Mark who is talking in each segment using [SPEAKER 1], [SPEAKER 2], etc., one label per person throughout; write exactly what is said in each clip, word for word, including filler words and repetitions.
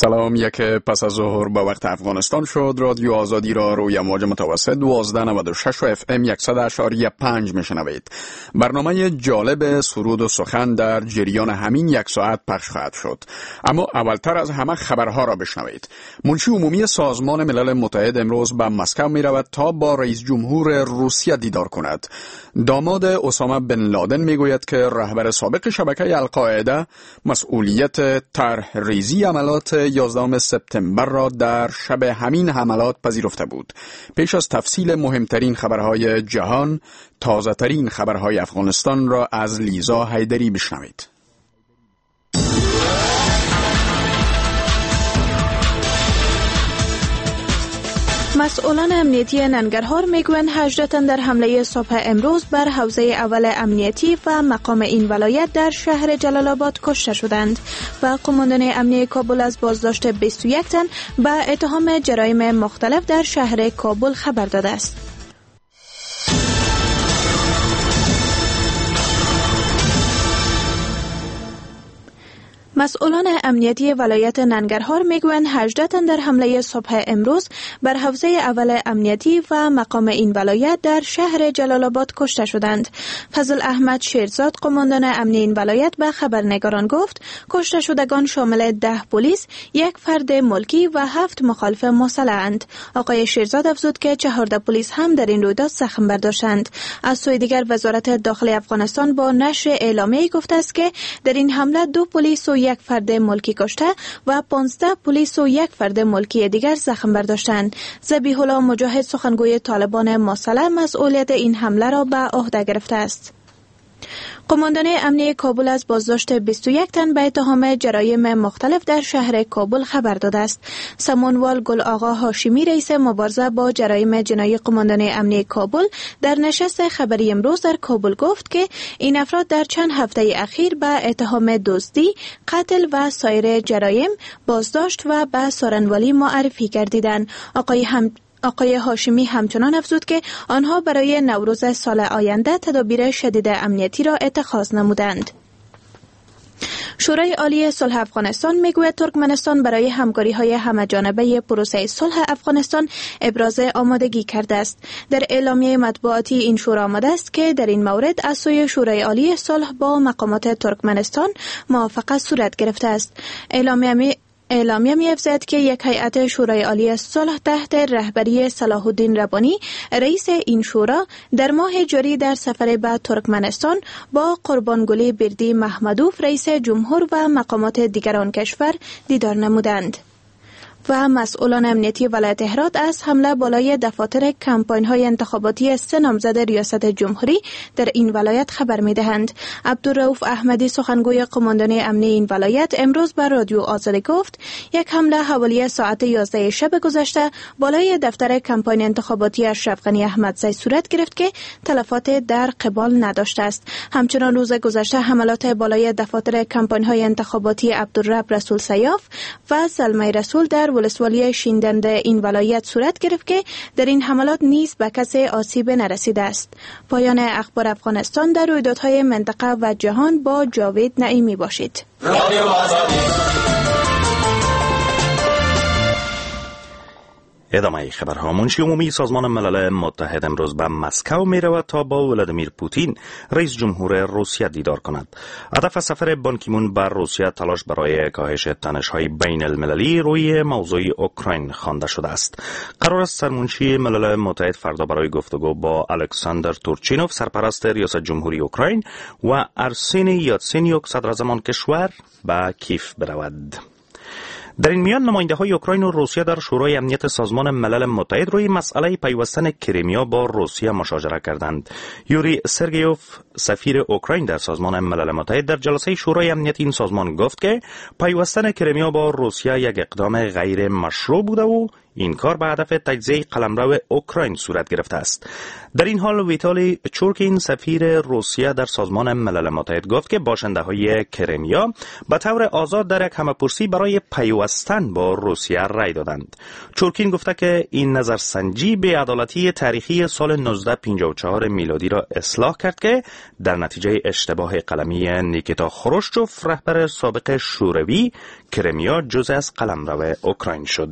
[SPEAKER 1] سلام. یک پس از ظهر با وقت افغانستان شد. رادیو آزادی را روی امواج متوسط دوازده نود و شش و اف ام صد اشاری پنج میشنوید. برنامه جالب سرود و سخن در جریان همین یک ساعت پخش خواهد شد. اما اولتر از همه خبرها را بشنوید. منشی عمومی سازمان ملل متحد امروز به مسکو می رود تا با رئیس جمهور روسیه دیدار کند. داماد اسامه بن لادن می گوید که رهبر سابق شبکه القاعده مسئولیت طرح ریزی عملات یازدهم سپتامبر را در شب همین حملات پذیرفته بود. پیش از تفصیل مهمترین خبرهای جهان، تازه ترین خبرهای افغانستان را از لیزا حیدری بشنوید.
[SPEAKER 2] مسئولان امنیتی ننگرهار میگویند هجده تن در حمله صبح امروز بر حوزه اول امنیتی و مقام این ولایت در شهر جلال آباد کشته شدند و قماندان امنیتی کابل از بازداشت بیست و یک تن به اتهام جرایم مختلف در شهر کابل خبر داده است. مسئولان امنیتی ولایت ننگرهار میگویند هجده تن در حمله صبح امروز بر حوزه اول امنیتی و مقام این ولایت در شهر جلال آباد کشته شدند. فضل احمد شیرزاد قماندان امنی این ولایت به خبرنگاران گفت کشته شدگان شامل ده پلیس، یک فرد ملکی و هفت مخالف مسلح‌اند. آقای شیرزاد افزود که چهارده پلیس هم در این رویداد زخم برداشتند. از سوی دیگر وزارت داخلی افغانستان با نشر اعلامیه‌ای گفته است که در این حمله دو پلیس و یک فرد ملکی کشته و پانزده پلیس و یک فرد ملکی دیگر زخم برداشتند. ذبیح الله مجاهد سخنگوی طالبان مسلح مسئولیت این حمله را به عهده گرفته است. قماندان امنیتی کابل از بازداشت بیست و یک تن به اتهام جرایم مختلف در شهر کابل خبر داده است. سمونوال گل آقا هاشمی رئیس مبارزه با جرایم جنایی قماندان امنیتی کابل در نشست خبری امروز در کابل گفت که این افراد در چند هفته اخیر به اتهام دزدی، قتل و سایر جرایم بازداشت و به سارنوالی معرفی گردیدند. آقای هم آقای هاشمی همچنان افزود که آنها برای نوروز سال آینده تدابیر شدید امنیتی را اتخاذ نمودند. شورای عالی صلح افغانستان میگوید ترکمنستان برای همکاری‌های همه‌جانبه پروسه صلح افغانستان ابراز آمادگی کرده است. در اعلامیه مطبوعاتی این شورا آمده است که در این مورد از سوی شورای عالی صلح با مقامات ترکمنستان موافقت صورت گرفته است. اعلامیه می اعلامیه می افزاید که یک هیئت شورای عالی صلح تحت رهبری صلاح الدین ربانی رئیس این شورا در ماه جاری در سفر به ترکمنستان با قربانگلی بردی محمدوف رئیس جمهور و مقامات دیگر آن کشور دیدار نمودند. و مسئولان امنیتی ولایت هرات از حمله بالای دفاتر کمپاین های انتخاباتی سه نامزد ریاست جمهوری در این ولایت خبر می دهند. عبدالرؤوف احمدی سخنگوی قماندان امنی این ولایت امروز بر رادیو آزادی گفت یک حمله حوالی ساعت یازده شب گذشته بالای دفتر کمپاین انتخاباتی اشرف غنی احمدزی صورت گرفت که تلفات در قبال نداشته است. همچنان روز گذشته حملات بالای دفاتر کمپاین های انتخاباتی عبدالرب رسول سیاف و سلمی رسول در ولسوالی شیندنده این ولایت صورت گرفت که در این حملات نیز به کسی آسیب نرسیده است. پایان اخبار افغانستان در رویدادهای منطقه و جهان با جاوید نعیمی باشید.
[SPEAKER 3] ادامه خبرها. منشی عمومی سازمان ملل متحد امروز به مسکو می رود تا با ولادیمیر پوتین رئیس جمهور روسیه دیدار کند. هدف سفر بان کی مون بر روسیه تلاش برای کاهش تنش‌های بین المللی روی موضوع اوکراین خوانده شده است. قرار است سرمنشی ملل متحد فردا برای گفتگو با الکساندر تورچینوف سرپرست ریاست جمهوری اوکراین و ارسنی یاتسینیوک صدراعظم کشور به کیف برود. در این میان نماینده‌های اوکراین و روسیه در شورای امنیت سازمان ملل متحد روی مسئله پیوستن کریمیا با روسیه مشاجره کردند. یوری سرگیوف سفیر اوکراین در سازمان ملل متحد در جلسه شورای امنیت این سازمان گفت که پیوستن کریمیا با روسیه یک اقدام غیر مشروع بوده و این کار به هدف تجزیه قلمرو اوکراین صورت گرفته است. در این حال ویتالی چورکین سفیر روسیه در سازمان ملل متحد گفت که باشنده‌های کرمیا به طور آزاد در یک همه‌پرسی برای پیوستن با روسیه رای دادند. چورکین گفته که این نظرسنجی بی‌عدالتی تاریخی سال نوزده پنجاه و چهار میلادی را اصلاح کرد که در نتیجه اشتباه قلمی نیکیتا خروشچوف رهبر سابق شوروی کرمیا جزء از قلمرو اوکراین شد.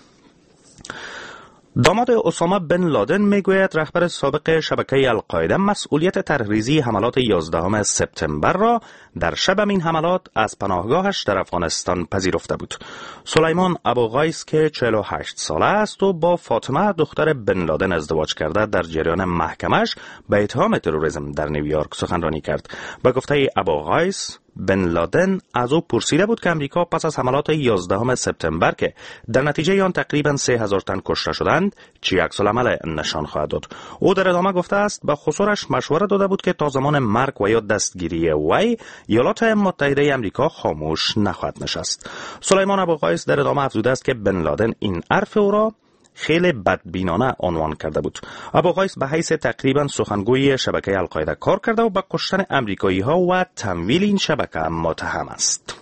[SPEAKER 3] داماد اسامه بن لادن میگوید رهبر سابق شبکه القاعده مسئولیت طرحریزی حملات یازدهم سپتامبر را در شب این حملات از پناهگاهش در افغانستان پذیرفته بود. سلیمان ابوغیس که چهل و هشت ساله است و با فاطمه دختر بن لادن ازدواج کرده در جریان محکمش به اتهام تروریسم در نیویورک سخنرانی کرد. به گفته ابوغیس، بن لادن از او پرسیده بود که امریکا پس از حملات یازدهم سپتامبر که در نتیجه آن تقریباً سه هزار تن کشته شدند چه عکس‌العمل نشان خواهد داد. او در ادامه گفته است به خسرش مشوره داده بود که تا زمان مرگ و یا دستگیری وی ایالات متحده امریکا خاموش نخواهد نشست. سلیمان ابوغیس در ادامه افزوده است که بن لادن این حرف او را خیلی بدبینانه عنوان کرده بود. ابوغیس به حیث تقریبا سخنگوی شبکه القاعده کار کرده و به کشتن امریکایی ها و تمویل این شبکه متهم است.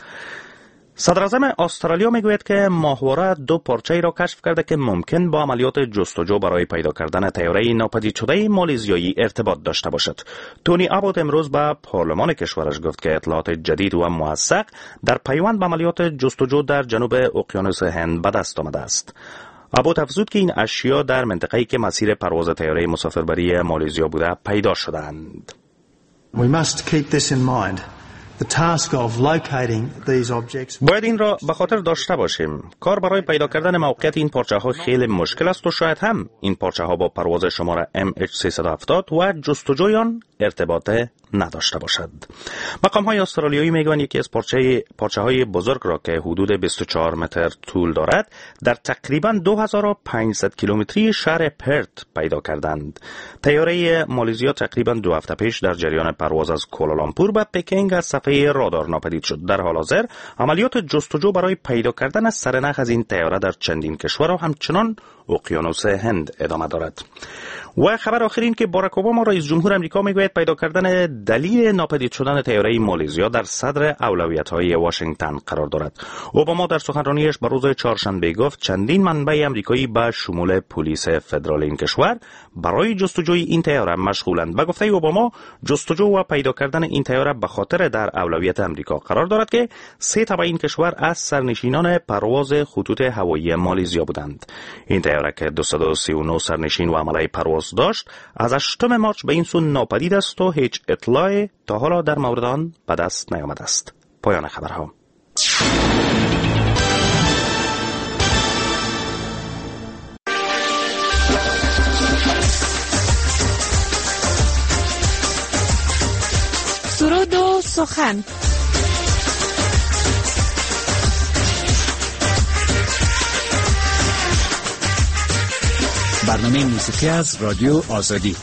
[SPEAKER 3] صدر اعظم استرالیا میگوید که ماهواره دو پارچه‌ای را کشف کرده که ممکن با عملیات جستجو برای پیدا کردن طیاره ناپدید شده مالزیایی ارتباط داشته باشد. تونی ابوت امروز به پارلمان کشورش گفت که اطلاعات جدید و موثق در پیوند به عملیات جستجو در جنوب اقیانوس هند به دست آمده است. ابوت افزود که این اشیا در منطقه‌ای که مسیر پرواز طیاره مسافربری مالزیا بوده پیدا شدند.
[SPEAKER 4] We must keep this in mind. The task of locating these objects.
[SPEAKER 3] باید این را به خاطر داشته باشیم. کار برای پیدا کردن موقعیت این پارچه ها خیلی مشکل است و شاید هم این پارچه ها با پرواز شماره ام اچ سیصد و هفتاد و جستجوی آن ارتباط نداشته باشد. مقام های استرالیایی میگویند یکی از پارچه پارچه های بزرگ را که حدود بیست و چهار متر طول دارد در تقریباً دو هزار و پانصد کیلومتری شهر پرت پیدا کردند. طیاره مالزیا تقریباً دو هفته پیش در جریان پرواز از کوالالامپور به پکینگ از صفحه رادار ناپدید شد. در حال حاضر عملیات جستجو برای پیدا کردن سرنخ از این طیاره در چندین کشور و همچنان اقیانوس هند ادامه دارد. و خبر آخر این که باراک اوباما رئیس جمهور آمریکا میگوید پیدا کردن دلیل ناپدید شدن طیاره مالزیا در صدر اولویت‌های واشنگتن قرار دارد. اوباما در سخنرانیش به روز چهارشنبه گفت چندین منبع آمریکایی به شمول پلیس فدرال این کشور برای جستجوی این طیاره مشغولند. به گفته اوباما جستجو و پیدا کردن این طیاره به خاطر در اولویت آمریکا قرار دارد که سه تبع این کشور از سرنشینان پرواز خطوط هوایی مالزیا بودند. این طیاره که دویست و سی و نه سرنشین و عمله پرواز داشت از هشتم مارچ به این سو ناپدید است و هیچ اطلاعی تا حالا در مورد آن به دست نیامده است. پایان خبرها.
[SPEAKER 2] سرود و سخن.
[SPEAKER 5] برنامه موسیقی از رادیو آزادی.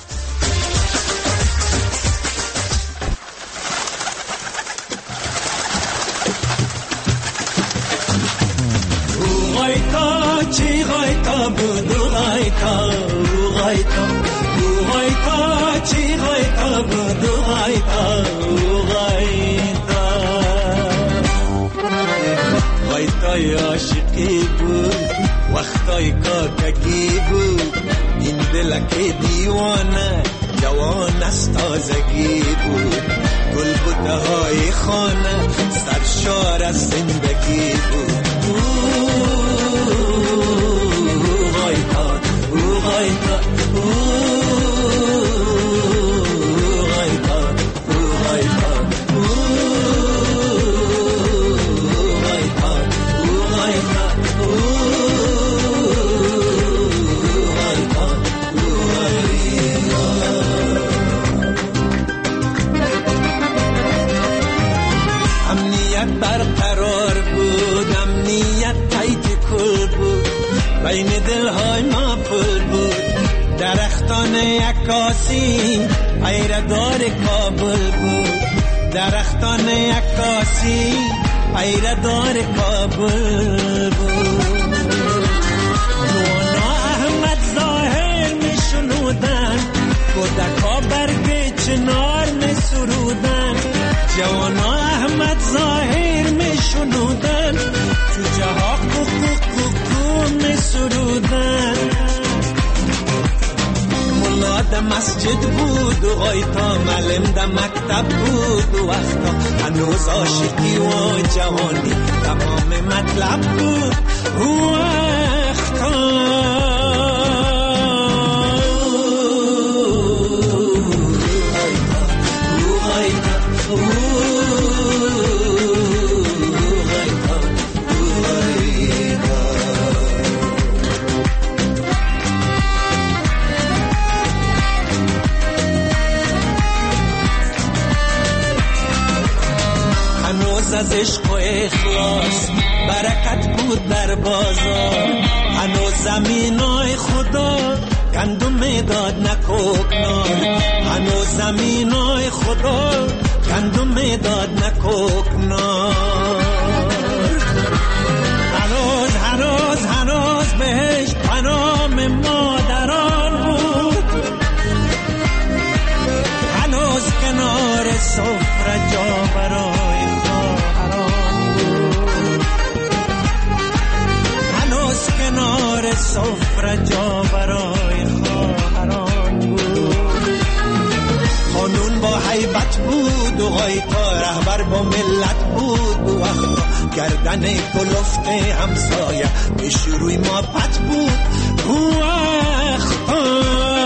[SPEAKER 6] غایتا چی غایتا بودو غایتا غایتا غایتا چی غایتا بودو غایتا غایتا غایتای عاشقی بود وقتای کاکگی بود این دلک دیوانه جوان است تازگی بود گل بوته های خانه سرشار از زندگی بود غایتا غایتا بین دلهای ما پل بود درختان عکاسی پیردار کابل بود درختان عکاسی پیردار کابل بود چنار می سرودن، جوانا احمد ظاهر می شنودن، جوجه ها کوکو کوکو می سرودن. ملا ده مسجد بود و آیتا، معلم ده مکتب بود و وقتا، هنوز عاشقی و جوانی تمام مطلب بود و وقتا. از عشق و اخلاص برکت بود در بازار، هنوز زمینای خدا گندم میداد نکوکنار، هنوز زمینای خدا گندم میداد نکوکنار. هنوز هنوز هنوز بهش پنام مادران بود، هنوز کنار سفره جا برای کنار سفره جا برای خواهران بود. قانون با حیبت بود و غیتا، رهبر با ملت بود و وقتا، گردن کلفت همسایه پیش روی ما پت بود و وقتا.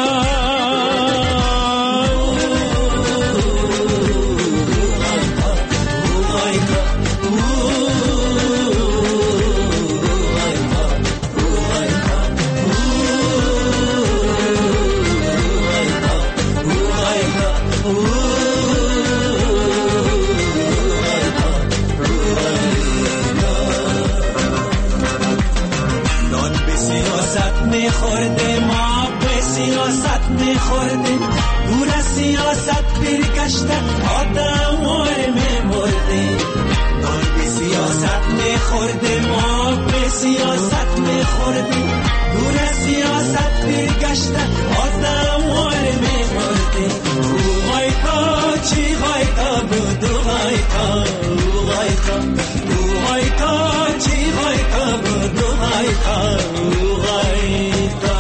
[SPEAKER 6] میخورده ما به سیاست میخورده، دور از سیاست برگشته آدم واره میمرده. نان به سیاست میخورده ما به سیاست میخورده، دور از سیاست برگشته آدم واره میمرده. او غایتا چی غایتا بود او غایتا، او غایتا او غایتا چی غایتا بود او غایتا، او غایتا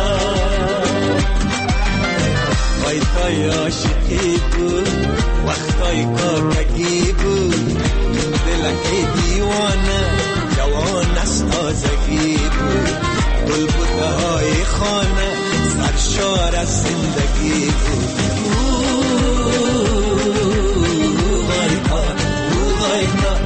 [SPEAKER 6] غایتای عاشقی بود، وقتای کاکگی بود، دلک دیوانه جوان است تازگی بود، بلبله های خانه سرشار از زندگی بود. او غایتا او غایتا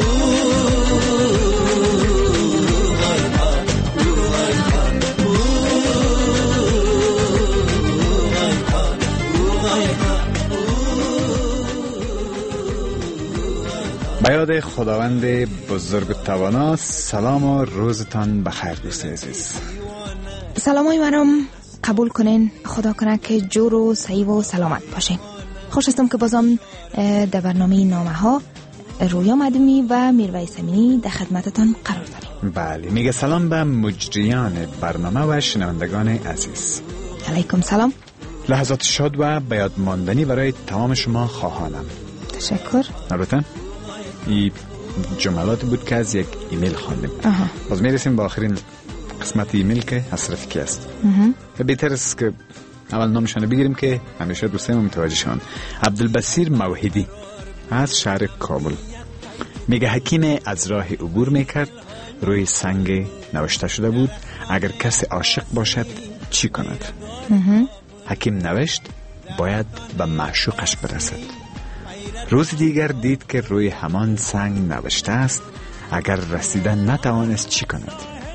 [SPEAKER 7] به یاد خداوند بزرگ و توانا. سلام و روزتان بخیر دوست عزیز.
[SPEAKER 8] سلامای منم قبول کنین، خدا کنه که جور و سعی و سلامت باشین. خوش هستم که بازم در برنامه نامه ها رویا مدمی و میرویس امینی در خدمتتان قرار داریم.
[SPEAKER 7] بله، میگه سلام به مجریان برنامه و شنوندگان عزیز.
[SPEAKER 8] علیکم سلام.
[SPEAKER 7] لحظات شاد و به یاد ماندنی برای تمام شما خواهانم.
[SPEAKER 8] تشکر.
[SPEAKER 7] البته این جملاتی بود که از یک ایمیل خواندیم. باز میرسیم به آخرین قسمت ایمیل که از رفیقی است. و بهتر است که اول نامشانه بگیریم که همیشه دوستای ما متوجه شون. عبدالبصیر موحدی از شهر کابل میگه حکیم از راه عبور میکرد، روی سنگ نوشته شده بود اگر کسی عاشق باشد چی کند. حکیم نوشت باید به معشوقش برسد. روز دیگر دید که روی همان سنگ نوشته است اگر رسیدن نتوانست چی کند.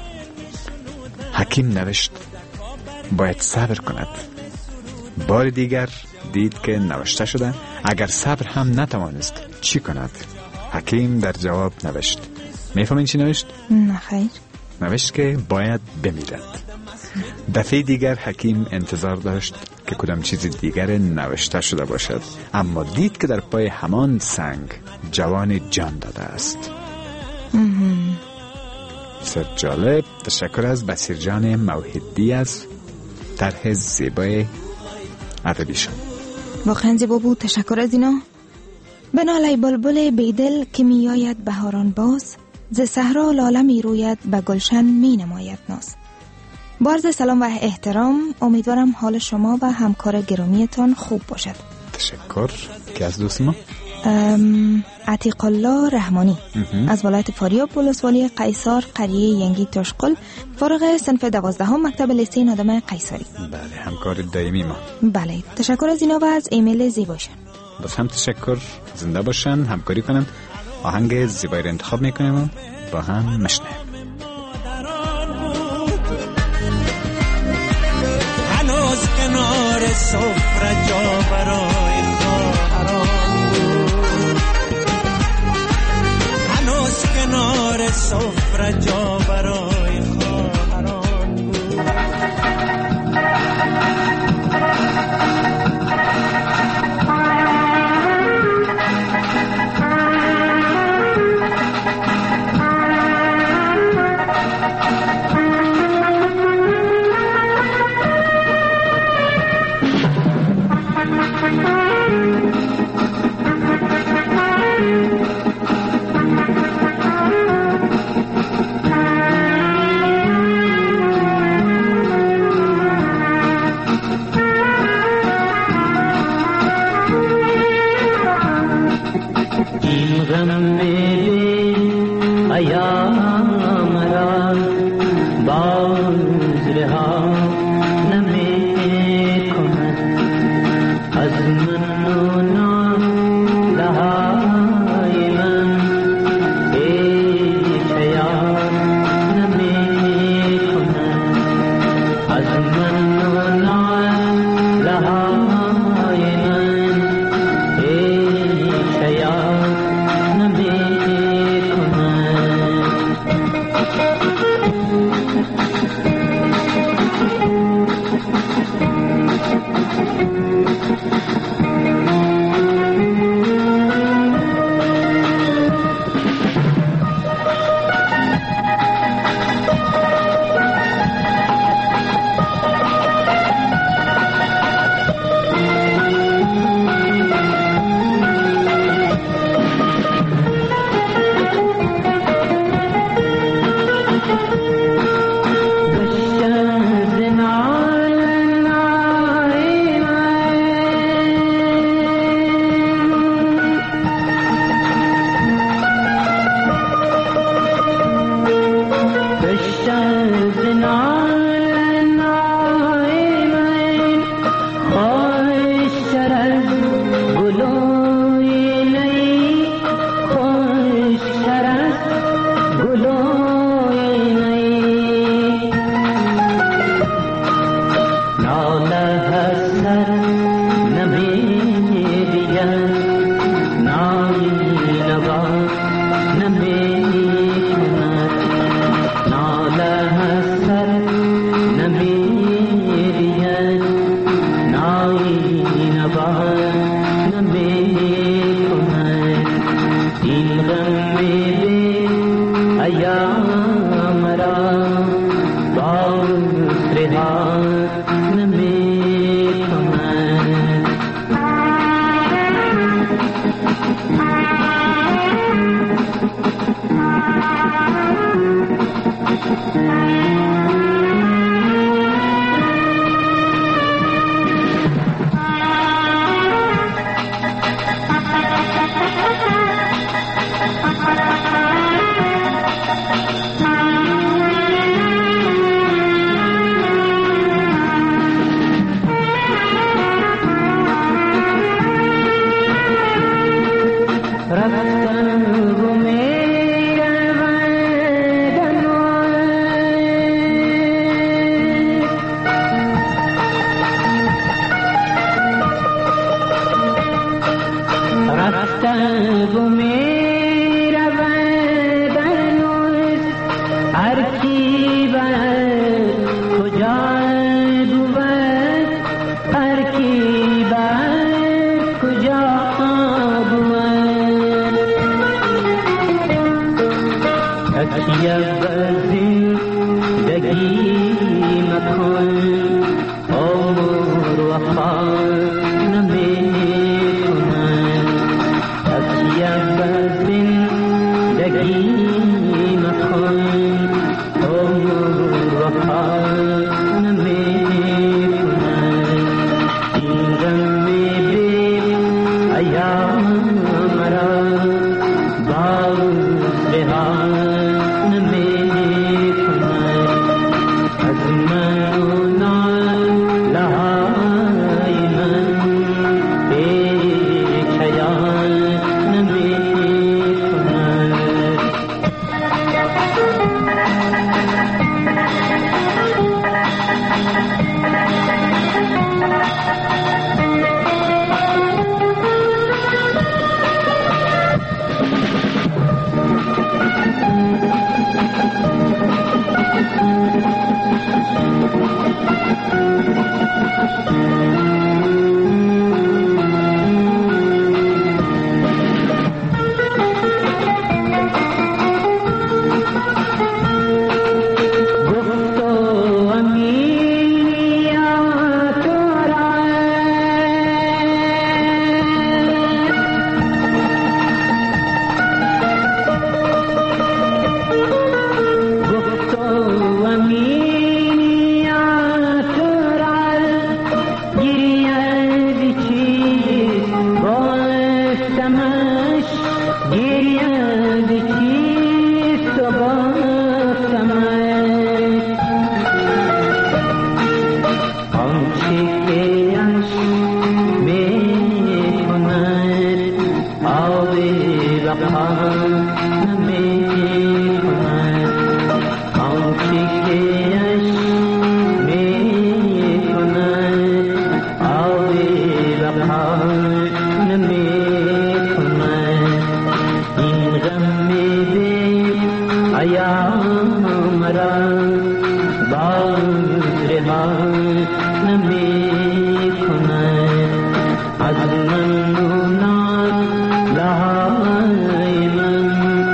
[SPEAKER 7] حکیم نوشت باید صبر کند. بار دیگر دید که نوشته شده اگر صبر هم نتوانست چی کند. حکیم در جواب نوشت، میفهمین چی نوشت؟
[SPEAKER 8] نه خیر.
[SPEAKER 7] نوشت که باید بمیرد. دفعه دیگر حکیم انتظار داشت که کدام چیز دیگر نوشته شده باشد، اما دید که در پای همان سنگ جوان جان داده است. بسیار جالب. تشکر از بصیر جان موحدی از طرح زیبای ادبیشان.
[SPEAKER 8] واقعا زیبا بود. تشکر از اینا. بنالای بلبل بیدل که میآید بهاران باز، ز صحرا لاله می روید به گلشن می نماید ناز. بارز سلام و احترام. امیدوارم حال شما و همکار گرامیتان خوب باشد.
[SPEAKER 7] تشکر. که از دوست ما
[SPEAKER 8] عتیق الله رحمانی از ولایت فاریاب ولسوالی قیصر قریه ینگی تشقل، فارغ صنف دوازدهم مکتب لیسه نادم قیصری.
[SPEAKER 7] بله، همکار دائمی ما.
[SPEAKER 8] بله، تشکر از اینا و از ایمیل زیباشن.
[SPEAKER 7] باز هم تشکر. زنده باشن، همکاری کنن. آهنگ زیبایی رو انتخاب میکنیم و با هم مشنیم.
[SPEAKER 6] هنوز کنار سفره جا برای خواهران بود، هنوز کنار سفره جا برای خواهران بود.
[SPEAKER 9] مکن عمر وفا نمی ایام را باز رها نمی کند از من و لهای من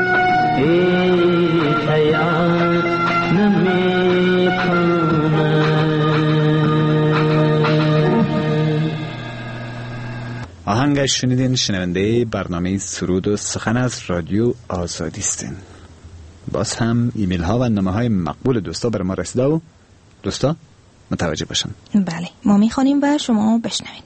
[SPEAKER 9] هیچ ایام نمی کند.
[SPEAKER 7] آهنگ شنیدین شنونده برنامه سرود و سخن از رادیو آزادی استین. باز هم ایمیل ها و نامه های مقبول دوستا بر ما رسیده و دوستا متوجه باشن.
[SPEAKER 8] بله ما میخوانیم و شما بشنوین.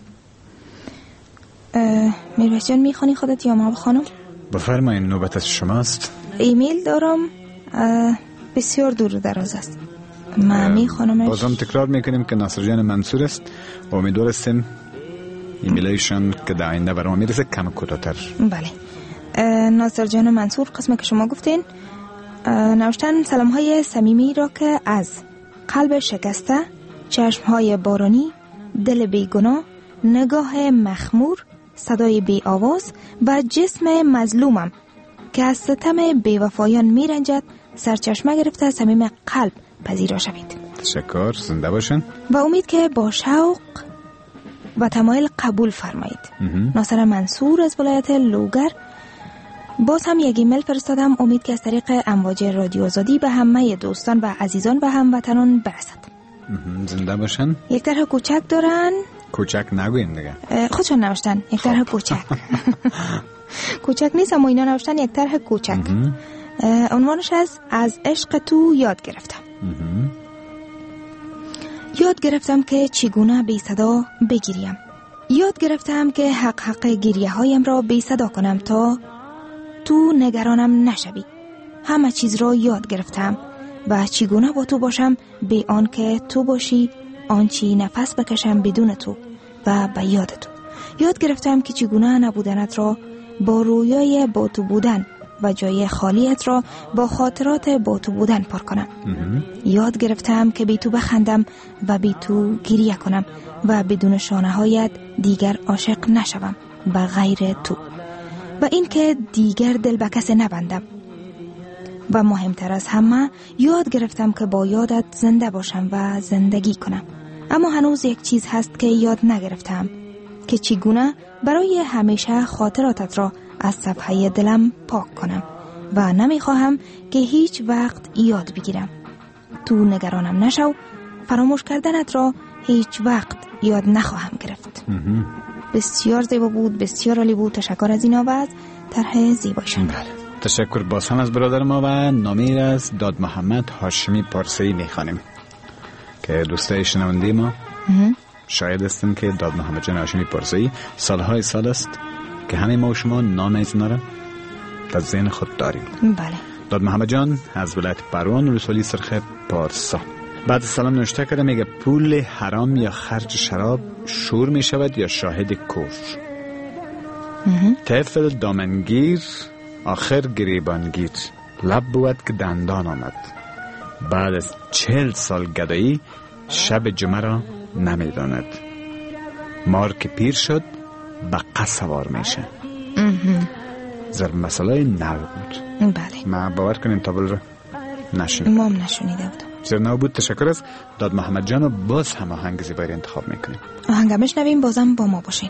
[SPEAKER 8] میرویس جان میخوانی خودت یا ما بخوانم؟
[SPEAKER 7] بفرمایین نوبت از شماست.
[SPEAKER 8] ایمیل دارم بسیار دور دراز است. ما میخوانمش.
[SPEAKER 7] بازم تکرار میکنیم که ناصر جان منصور است و امیدوار هستیم ایمیلایشان که در آینده برای ما میرسه کم کوتاه‌تر.
[SPEAKER 8] بله ناصر جان منصور قسمه که شما گفتین نوشتن سلام های صمیمی را که از قلب شکسته، چشم های بارانی، دل بیگناه، نگاه مخمور، صدای بی آواز و جسم مظلومم که از ستم بیوفایان می رنجد سرچشمه گرفته صمیم قلب پذیرا شوید.
[SPEAKER 7] تشکر، زنده باشن
[SPEAKER 8] و امید که با شوق و تمایل قبول فرمایید. ناصر منصور از ولایت لوگر. باز هم یک ایمیل فرستادم، امید که از طریق امواج رادیو آزادی به همه دوستان و عزیزان و هموطنان برسد.
[SPEAKER 7] زنده باشن.
[SPEAKER 8] یک طرح کوچک دارن.
[SPEAKER 7] کوچک نگوین دیگه.
[SPEAKER 8] خودشون نوشتن یک طرح کوچک. کوچک نیست اما اینا نوشتن یک طرح کوچک. عنوانش از از عشق تو یاد گرفتم. یاد گرفتم که چگونه بی صدا بگیریم. یاد گرفتم که حق حق گریه هایم را بی صدا کنم تا تو نگرانم نشوی. همه چیز را یاد گرفتم و چگونه با تو باشم بی آن که تو باشی، آنچی نفس بکشم بدون تو و به یاد تو. یاد گرفتم که چگونه نبودنت را با رویای با تو بودن و جای خالیت را با خاطرات با تو بودن پر کنم. یاد گرفتم که بی تو بخندم و بی تو گریه کنم و بدون شانه هایت دیگر عاشق نشوم و غیر تو، و این که دیگر دل به کسی نبندم. و مهمتر از همه یاد گرفتم که با یادت زنده باشم و زندگی کنم. اما هنوز یک چیز هست که یاد نگرفتم، که چگونه برای همیشه خاطراتت را از صفحه دلم پاک کنم و نمیخواهم که هیچ وقت یاد بگیرم. تو نگرانم نشو، فراموش کردنت را هیچ وقت یاد نخواهم گرفت. بسیار زیبا بود، بسیار عالی بود. تشکر از اینا و از طرح زیبایشان.
[SPEAKER 7] بله. تشکر باز هم از برادر ما و نامه از داد محمد هاشمی پارسی میخوانیم که دوستای شنونده ما شاید هستن که داد محمد جان هاشمی پارسی سالهای سال است که همه ما و شما نام از نارم در ذهن خود داریم.
[SPEAKER 8] بله.
[SPEAKER 7] داد محمد جان از ولایت پروان رسولی سرخ پارسا بعد سلام نوشته کرده، میگه پول حرام یا خرج شراب شور می شود یا شاهد کفر. طفل دامنگیر آخر گریبانگیر، لب بود که دندان آمد. بعد از چهل سال گدایی شب جمعه را نمی داند. مار که پیر شد بقه سوار میشه. زر مسئله نو بود.
[SPEAKER 8] بله.
[SPEAKER 7] ما باور کنیم تابل را نشنید.
[SPEAKER 8] ما هم نشنیده بودم.
[SPEAKER 7] زر نو بود. تشکر از داد محمد جان و باز هم آهنگ زیبایی انتخاب میکنیم.
[SPEAKER 8] آهنگ بشنویم، بازم با ما باشین.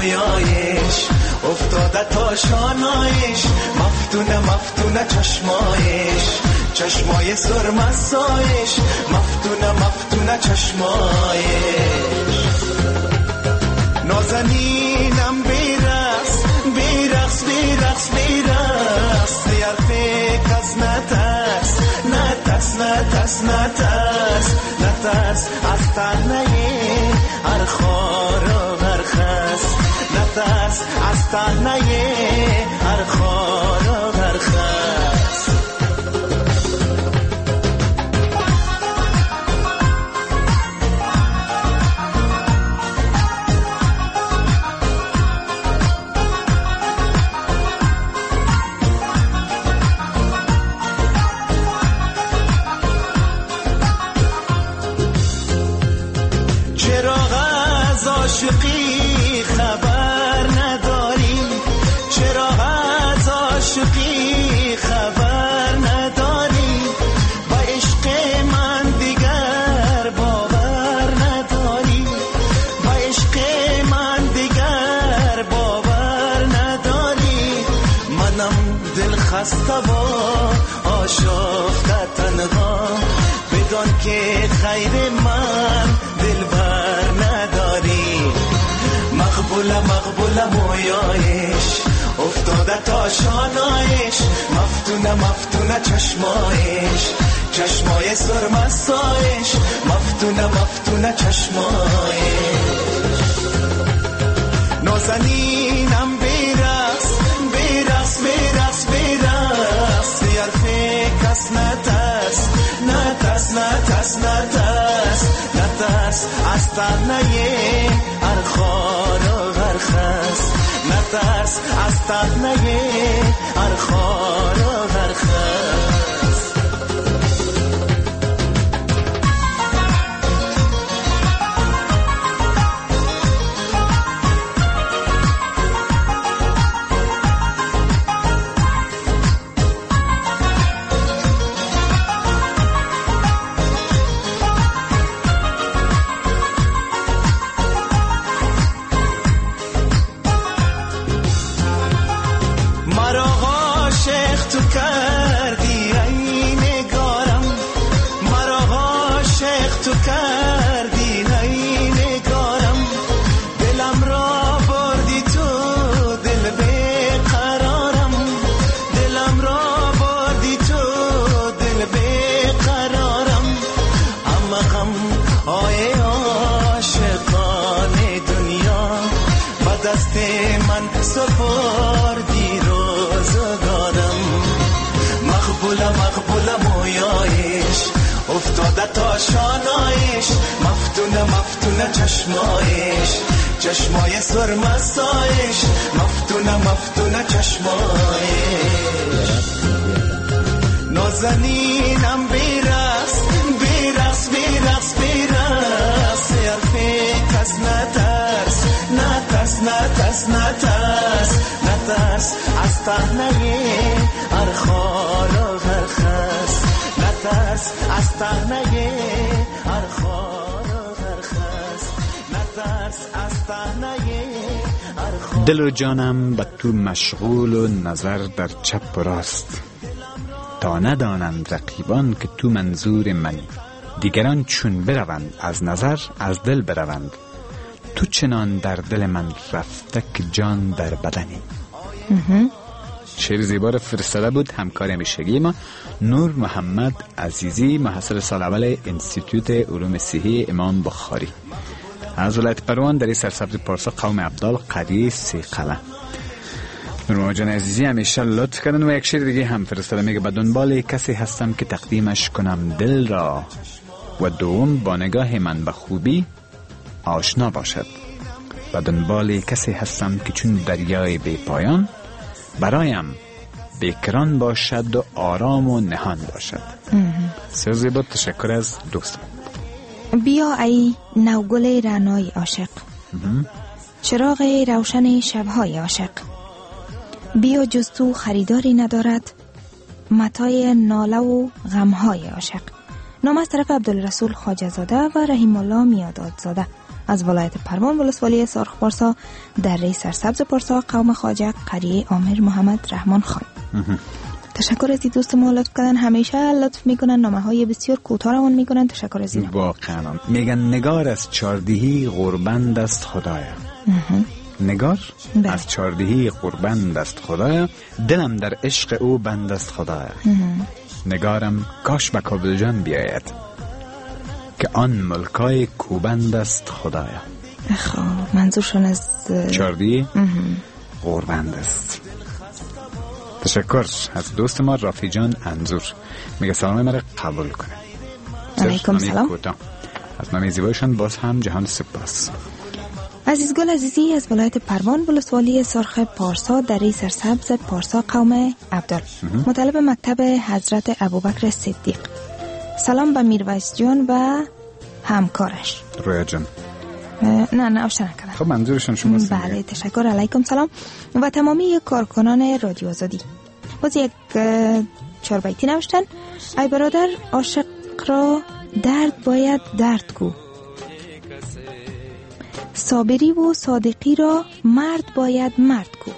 [SPEAKER 6] مویایش افتاده تا شانایش مفتونه مفتونه چشمایش چشمای سرمسایش مفتونه مفتونه چشمایش نازنینم بیرقص بیرقص بیرقص بیرقص دیار فکر از نترس نترس نترس نترس نترس از تنه هر خار و هر خس نترس از تنه هر خار و هر خس عاشقی خبر نداری چرا از عاشقی خبر نداری با عشق من دیگر باور نداری با عشق من دیگر باور نداری منم دل خسته و آشفته تنها بدان که خیر من دل بر نداری مقبوله مقبوله مویایش افتاده تا شانایش مفتونه مفتونه چشمایش چشمای سرمسایش مفتونه مفتونه چشمایش نازنینم بیرقص بیرقص بیرقص بیرقص دیار فکر از نترس نترس نترس نترس نترس از تنه هر خار و هر خس نترس از تنه هر خار و هر خس سپردی روزگارم مقبوله مقبوله مویایش افتاده تا شانایش مفتونه مفتونه چشمایش چشمای سرمسایش مفتونه مفتونه چشمایش نازنینم بیرقص بیرقص بیرقص بیرقص یار فکر از نترس نترس نترس نترس نترس از تنه هر خار و هر خس نترس از تنه هر خار و هر خس نترس از تنه هر خار.
[SPEAKER 7] دل و جانم به تو مشغول و نظر در چپ و راست تا ندانند رقیبان که تو منظور منی دیگران چون بروند از نظر از دل بروند تو چنان در دل من رفته که جان در بدنی. شعر زیبا رو فرستاده بود همکار همیشگی ما نور محمد عزیزی محصل سال اول انستیتوت علوم صحی امام بخاری از ولایت پروان در سرسبز پارسا قوم عبدال قریه سی قلعه. نور جان عزیزی همیشه لطف کردن و یک شعر دیگه هم فرستاده میگه به دنبال کسی هستم که تقدیمش کنم دل را و دوم با نگاه من به خوبی آشنا باشد. و دنبال کسی هستم که چون دریای بی پایان برایم بیکران باشد و آرام و نهان باشد. سر زیبا تشکر از دوستم.
[SPEAKER 8] بیا ای نوگل رعنای عاشق چراغ روشن شبهای عاشق بیا جز تو خریداری ندارد متای ناله و غمهای عاشق. نام از طرف عبدالرسول خواجه زاده و رحیم الله میاداد زاده از ولایت پروان ولسوالی سرخ پارسا دره سرسبز پارسا قوم خواجه قریه عامر محمد رحمان خان. تشکر از این دوست ما لطف کردن، همیشه لطف میکنن، نامه های بسیار کوتاه روان میکنن. تشکر از این.
[SPEAKER 7] واقعا میگن نگار از چاردهی قربند است خدایا. نگار بله. از چاردهی قربند است خدایا، دلم در عشق او بند است خدایا. نگارم کاش به کابل جان بیاید که آن ملکای کوبند است خدایا.
[SPEAKER 8] خب منظورشون از
[SPEAKER 7] چاردهی قربند است. تشکر از دوست ما رافی جان انظور، میگه سلام مرا قبول کنه.
[SPEAKER 8] علیکم سلام.
[SPEAKER 7] از نامی زیبایشان باز هم جهان سپاس.
[SPEAKER 8] عزیز گل عزیزی از ولایت پروان ولسوالی سرخ پارسا دره سرسبز پارسا قوم عبدال، مطالب مکتب حضرت ابوبکر صدیق. سلام به میرویس جان و همکارش
[SPEAKER 7] رویا جان.
[SPEAKER 8] نه نه افشا نکردم.
[SPEAKER 7] خب منظورشون شماست.
[SPEAKER 8] بله تشکر. علیکم سلام و تمامی کارکنان رادیو آزادی. باز یک چهار بیتی نوشتن. ای برادر عاشق را درد باید درد گو، صابری و صادقی را مرد باید مرد گو.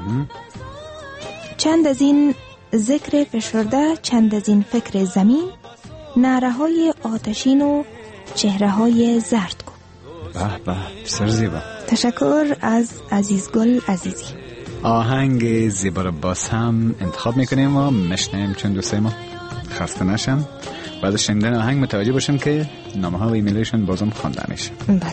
[SPEAKER 8] چند از این ذکر فشرده، چند از این فکر زمین، نعره های آتشین و چهره های زرد گو.
[SPEAKER 7] به به بسیار زیبا.
[SPEAKER 8] تشکر از عزیزگل عزیزی.
[SPEAKER 7] آهنگ زیبا را باز هم انتخاب میکنیم و مشنیم چون دوستای ما خسته نشن. بعد شنیدن آهنگ متوجه باشم که نامه ها و ایمیلشون بازم خوانده میشه.
[SPEAKER 8] بله.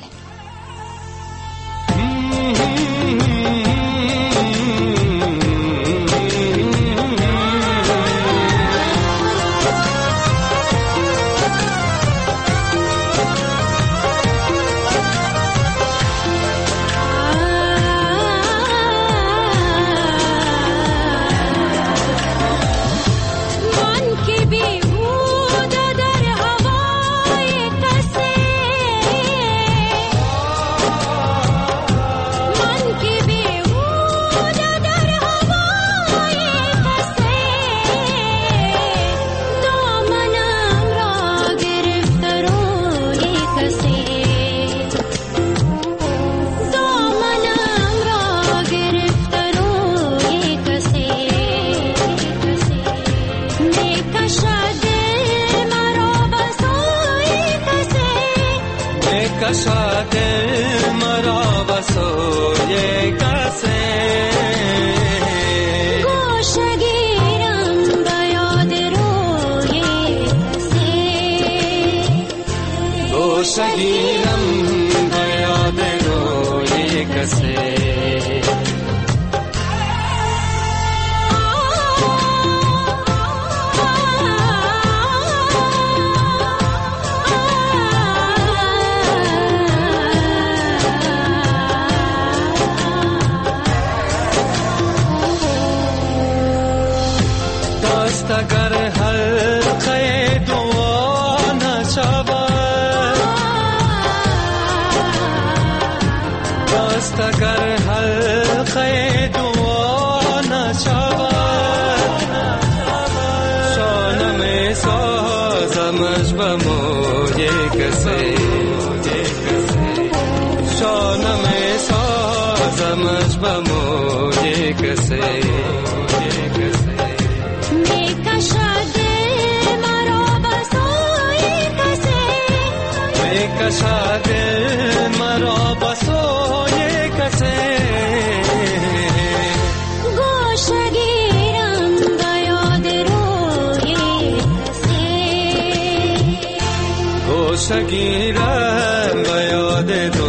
[SPEAKER 6] شگیرم به یاد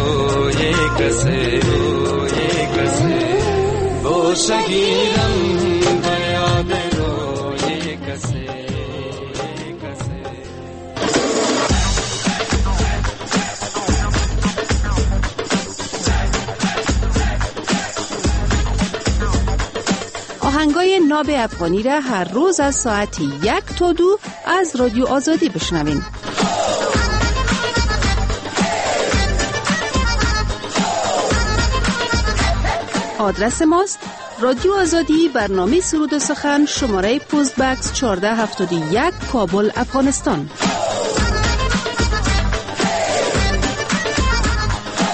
[SPEAKER 6] روی کسی گو شگیرم به یاد روی کسی.
[SPEAKER 10] آهنگای ناب افغانی را هر روز از ساعت یک تا دو از رادیو آزادی بشنوین. آدرس ماست رادیو آزادی، برنامه سرود و سخن، شماره پست بکس چهارده هفتاد و یک، کابل، افغانستان.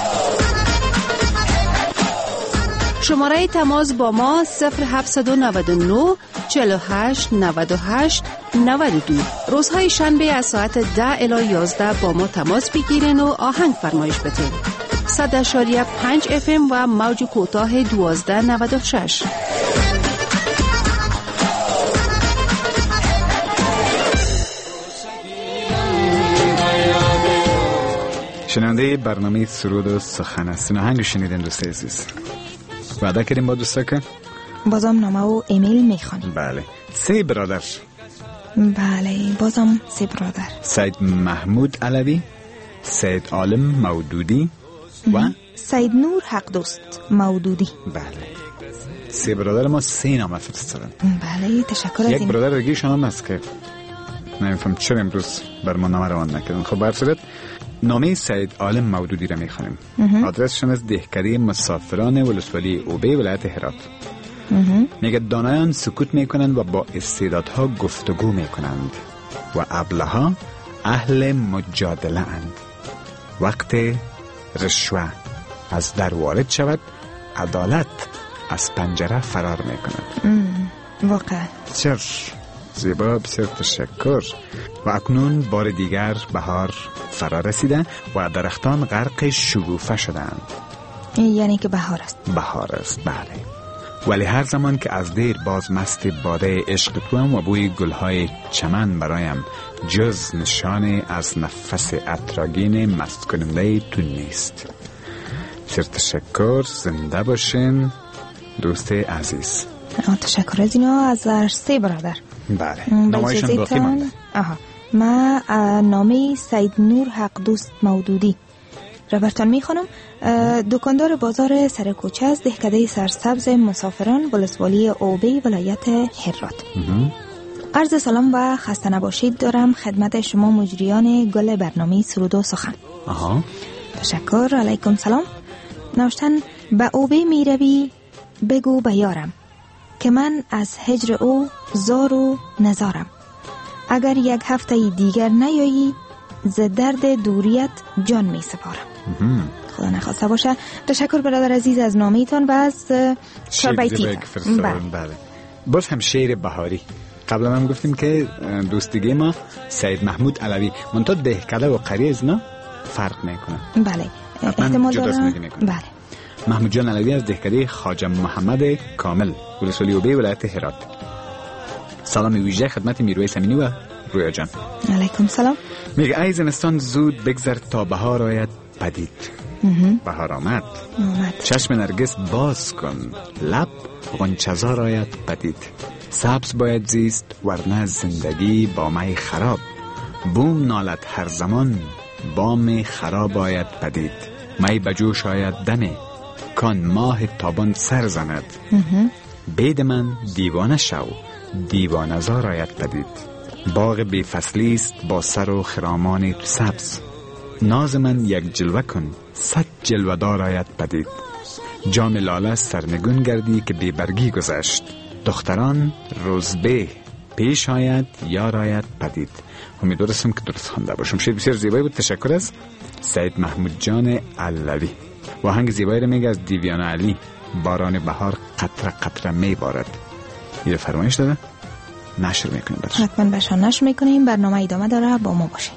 [SPEAKER 10] شماره تماس با ما صفر هفتصد و نود و نه چهل و هشت نود و هشت نود و دو. روزهای شنبه از ساعت ده الی یازده با ما تماس بگیرین و آهنگ فرمایش بتین. صد اشاریه پنج اف ام و موج کوتاه دوازده نود و شش.
[SPEAKER 7] شنونده برنامه سرود و سخن هستین. آهنگ شنیدین دوست عزیز. وعده کردیم با دوستا که
[SPEAKER 8] بازم نامه و ایمیل میخوانیم.
[SPEAKER 7] بله. سه برادر.
[SPEAKER 8] بله بازم سه برادر.
[SPEAKER 7] سید محمود علوی، سید عالم مودودی و
[SPEAKER 8] سید نور حق دوست مودودی.
[SPEAKER 7] بله. سه برادر ما سه نامه فرستادن.
[SPEAKER 8] بله تشکر از
[SPEAKER 7] یک
[SPEAKER 8] این.
[SPEAKER 7] برادر دیگه شما هست که نمیفهم چرا امروز بر ما نامه روان نکردن. خب بر صورت نامه سید عالم مودودی را میخوانیم. آدرسشون از دهکده مسافران ولسوالی اوبه ولایت هرات. میگه دانایان سکوت میکنند و با استعدادها گفتگو میکنند و ابله‌ها اهل مجادله اند. وقت رشوه از در وارد شود عدالت از پنجره فرار میکند.
[SPEAKER 8] واقعا
[SPEAKER 7] چر زیبا، بسیار تشکر. و اکنون بار دیگر بهار فرا رسیده و درختان غرق شکوفه شدند.
[SPEAKER 8] یعنی که بهار است.
[SPEAKER 7] بهار است بله. ولی هر زمان که از دیر باز مست باده عشق توام و بوی گلهای چمن برایم جز نشان از نفس عطرآگین مست کننده تو نیست. بسیار تشکر. زنده باشین دوست عزیز.
[SPEAKER 8] تشکر از اینا از سه برادر.
[SPEAKER 7] بله. نامایشان باقی مانده.
[SPEAKER 8] آها. ما نامه سید نور حق دوست مودودی را برتان میخوانم. دکاندار بازار سرکوچه از دهکده سرسبز مسافران ولسوالی اوبه ولایت هرات. عرض سلام و خسته نباشید دارم خدمت شما مجریان گل برنامه سرود و سخن.
[SPEAKER 7] آها.
[SPEAKER 8] تشکر. علیکم سلام. نوشتن به اوبه میروی بگو بیارم که من از هجر او زار و نزارم. اگر یک هفته دیگر نیایی ز درد دوریت جان می سپارم. خدا نخواسته باشه. تشکر برادر عزیز از نامیتان و از چهار بیتی.
[SPEAKER 7] بله. بله. باز هم شعر بهاری. قبلا هم گفتیم که دوستگی ما سید محمود علوی منتها دهکده و قریه از اینا فرق میکنه.
[SPEAKER 8] بله. احتمال داره. بله.
[SPEAKER 7] محمود جان علوی از دهکده خواجه محمد کامل ولسوالی اوبه ولایت هرات. سلام ویژه خدمت میرویس امینی و رویا جان.
[SPEAKER 8] علیکم سلام.
[SPEAKER 7] میگه ای زمستان زود بگذر تا بهار آید پدید. بهار آمد.
[SPEAKER 8] آمد.
[SPEAKER 7] چشم نرگس باز کن لب غنچه‌زار آید پدید. سبز باید زیست ورنه زندگی با می خراب. بوم نالد هر زمان بام خراب آید پدید. می بجوش آید دمی کان ماه تابان سر زند. بید من دیوانه شو دیوانه زار آید پدید. باغ بی فصلی است با سر و خرامان سبز. ناز من یک جلوه کن صد جلوه دار آید پدید. جام لاله سرنگون گردی که بی برگی گذشت. دختران روزبه پیش آید یار آید پدید. امیدوارم که درست خوانده باشم. شعر بسیار زیبایی بود. تشکر از سید محمود جان علوی. و آهنگ زیبایی رو میگه از دیویان علی. باران بهار قطره قطره میبارد. یه فرمایش داده نشر میکنیم برش.
[SPEAKER 8] حتما برشان نشر میکنیم. برنامه ادامه داره با ما باشیم.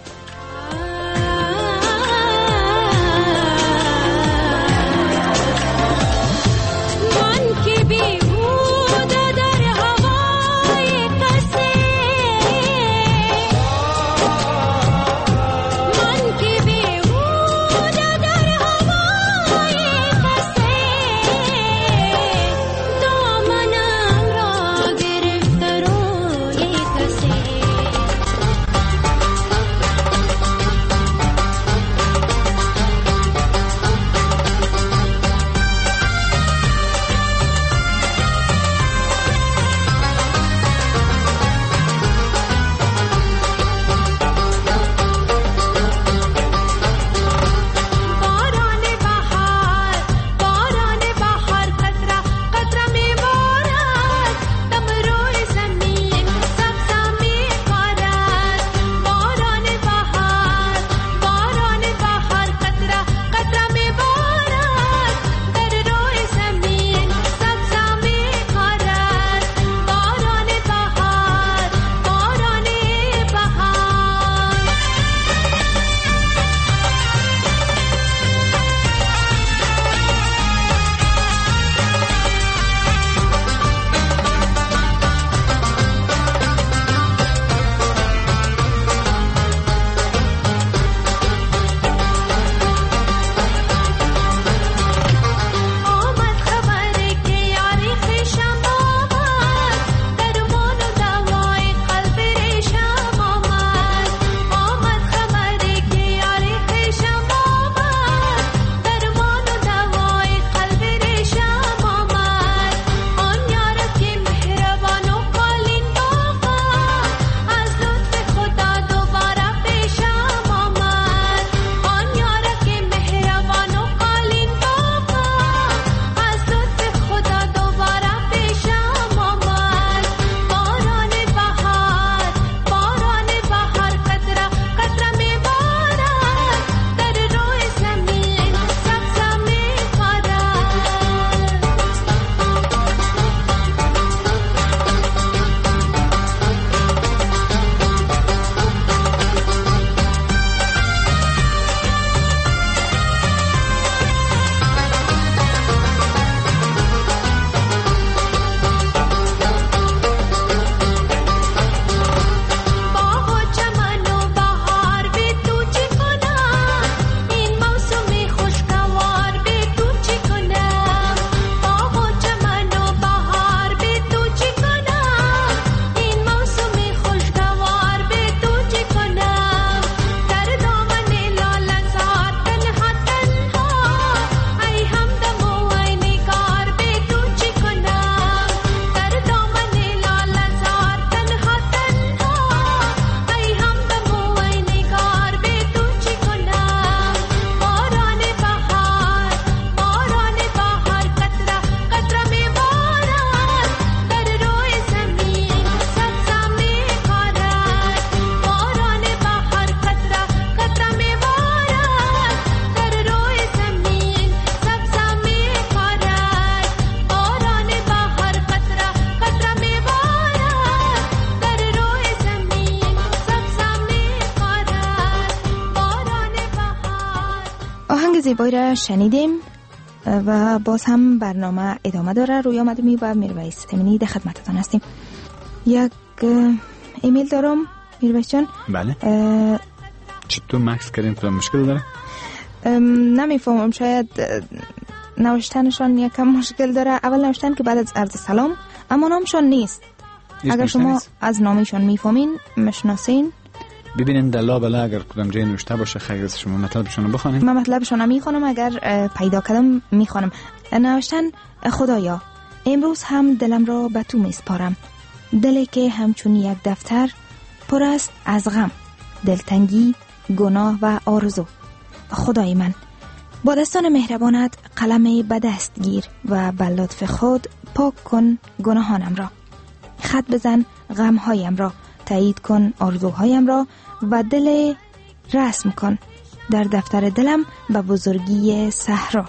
[SPEAKER 8] زیبایی را شنیدیم و باز هم برنامه ادامه داره. رویا مدمی و میرویس امینی در خدمتتان هستیم. یک ایمیل دارم میرویس جان.
[SPEAKER 7] بله. چطور مکس کردین؟ کدام مشکل داره؟
[SPEAKER 8] نمیفهمم، شاید نوشتنشان یکم مشکل داره. اول نوشتن که بعد از عرض سلام، اما نامشان نیست. اگر شما نیست. از نامیشان میفهمین، مشناسین،
[SPEAKER 7] ببینین در لابلا اگر کدام جای نوشته باشه خیلی از شما مطلبشون رو بخونین.
[SPEAKER 8] من مطلبشون رو میخونم، اگر پیدا کردم میخونم. نوشتن خدایا امروز هم دلم را به تو میسپارم، دلی که همچون یک دفتر پر است از غم، دلتنگی، گناه و آرزو. خدای من با دستان مهربانت قلم به دست گیر و به لطف خود پاک کن گناهانم را. خط بزن غمهایم را، تایید کن آرزوهایم را و دل رسم کن در دفتر دلم به بزرگی صحرا.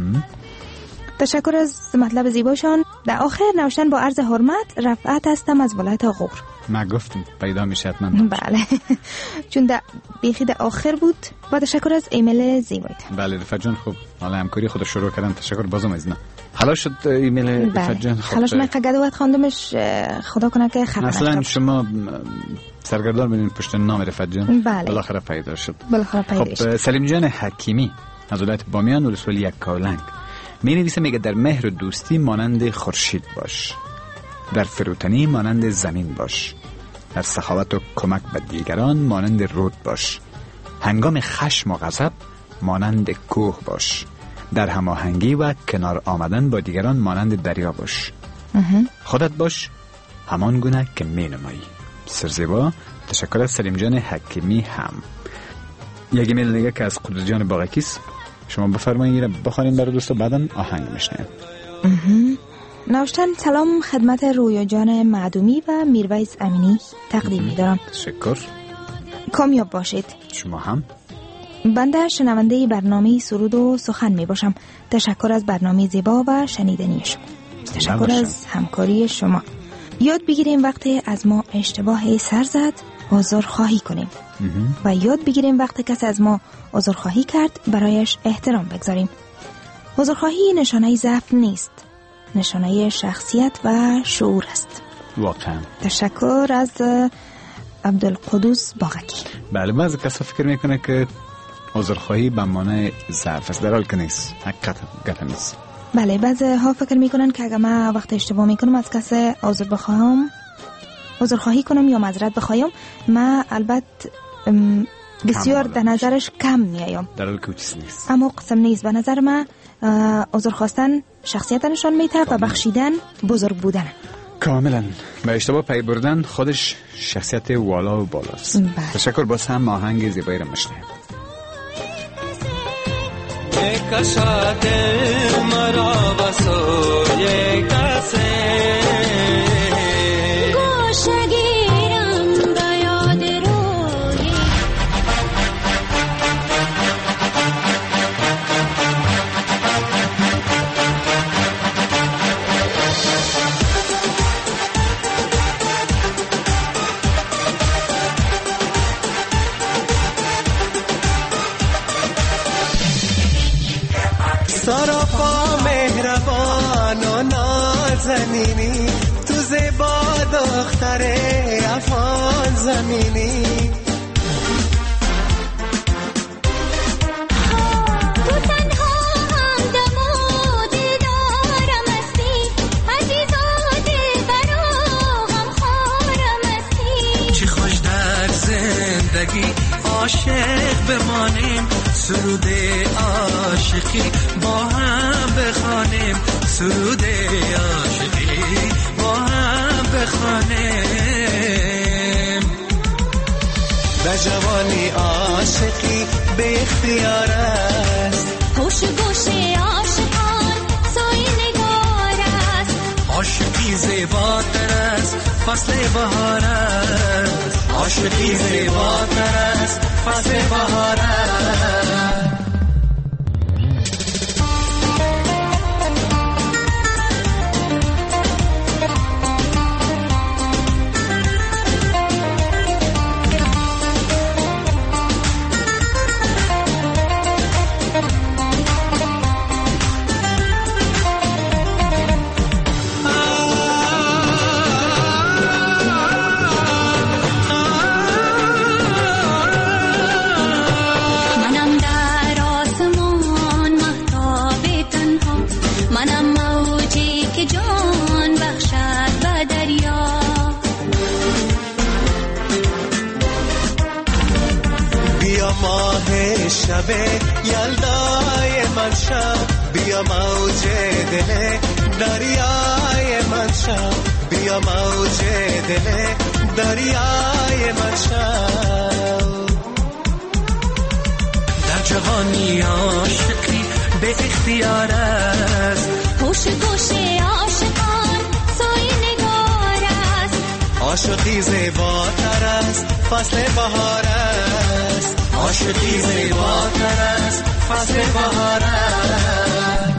[SPEAKER 8] تشکر از مطلب زیباشان. در آخر نوشتن با عرض حرمت رفعت هستم از ولایت غور.
[SPEAKER 7] ما گفتم پیدا میشه من.
[SPEAKER 8] بله چون در بیخی در آخر بود. با تشکر از ایمیل زیبایت.
[SPEAKER 7] بله رفعت جان، خوب حالا همکاری خود شروع کردن، تشکر بازم از نه. حالا شد ایمیل رفعت جان.
[SPEAKER 8] خب حالا من قدوت خواندمش، خدا کنه که خطا نشه.
[SPEAKER 7] اصلا شما سرگردان ببینین پشت نام رفعت جان.
[SPEAKER 8] بله.
[SPEAKER 7] بالاخره پیدا شد.
[SPEAKER 8] بالاخره پیدا شد.
[SPEAKER 7] خب سلیم جان حکیمی از ولایت بامیان ولسوالی یک کالنگ می نویسه، میگه در مهر و دوستی مانند خورشید باش، در فروتنی مانند زمین باش، در سخاوت و کمک به دیگران مانند رود باش، هنگام خشم و غضب مانند کوه باش، در هماهنگی و کنار آمدن با دیگران مانند دریا باش. خودت باش همان گونه که می نمایی. سرزیبا. تشکر از سلیم جان حکیمی. هم یک ایمیل دیگه که از قدرت جان باغکیست، شما بفرمایید بخوانیم برای دوستا، بعداً آهنگ میشنیم.
[SPEAKER 8] نوشتن سلام خدمت رویا جان معدومی و میرویس امینی تقدیم می‌دارم.
[SPEAKER 7] تشکر.
[SPEAKER 8] کامیاب باشید.
[SPEAKER 7] شما هم.
[SPEAKER 8] بنده شنونده برنامه سرود و سخن می باشم. تشکر از برنامه زیبا و شنیدنیش. تشکر از همکاری شما. یاد بگیریم وقتی از ما اشتباه سر زد عذر خواهی کنیم و یاد بگیریم وقتی کسی از ما عذر خواهی کرد برایش احترام بگذاریم. عذر خواهی نشانه ضعف نیست، نشانه شخصیت و شعور است.
[SPEAKER 7] واقعا.
[SPEAKER 8] تشکر از عبدالقدوس باغکی.
[SPEAKER 7] بله بعضی کسا فکر میکنه که عذر خواهی به معنای ضعف است، در حالی که نیست. حقیقت گپ نیست.
[SPEAKER 8] بله بعضی ها فکر میکنن که اگر من وقت اشتباه میکنم از کسی عذر بخواهم، عذر خواهی کنم یا معذرت بخوایم، من البته بسیار در نظرش کم میایم،
[SPEAKER 7] در حالی که چیز نیست.
[SPEAKER 8] اما قسم نیست. به نظر من عذر خواستن شخصیت نشان میده و بخشیدن بزرگ بودن.
[SPEAKER 7] کاملا. به اشتباه پی بردن خودش شخصیت والا و بالاست. تشکر. باز هم آهنگ زیبایی را میشنویم.
[SPEAKER 6] کشا دل مرا بسوی کسی گوشگیرم به یاد روی سراپا مهربان و نازنینی، تو زیبا دختر افغان زمینی. تو تنها همدم و دلدارم هستی، عزیز و دلبر و غمخوارم هستی. چی خوش در زندگی عاشق بمانیم، سرود عاشقی با هم بخوانیم، سرود عاشقی با هم بخوانیم. به جوانی عاشقی به اختیار است، هوش گوش عاشقان سوی نگار است. عاشقی زیباتر است فصل بهار است، عاشقی زیباتر است فصل بهار است.
[SPEAKER 11] که جان بخشد به دریا.
[SPEAKER 6] بیا ماه شب یلدای من شب، بیا موج دل دریای من شب، بیا موج دل دریای من شب. در جهانی عاشقی به اختیار است،
[SPEAKER 11] گوش گوش عاشقان سوی نگار است.
[SPEAKER 6] عاشقی زیباتر است فصل بهار است، عاشقی زیباتر است فصل بهار است.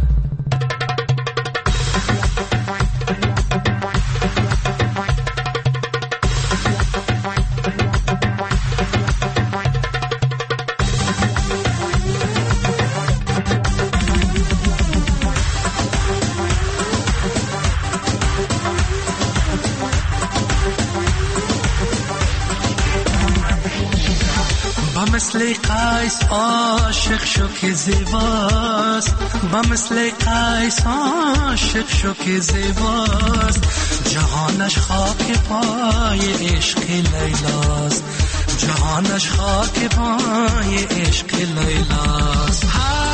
[SPEAKER 6] مثل قیس عاشق شو که زیباست، با مثل قیس عاشق شو که زیباست. جهانش خاک پای عشق لیلاست، جهانش خاک پای عشق لیلاست.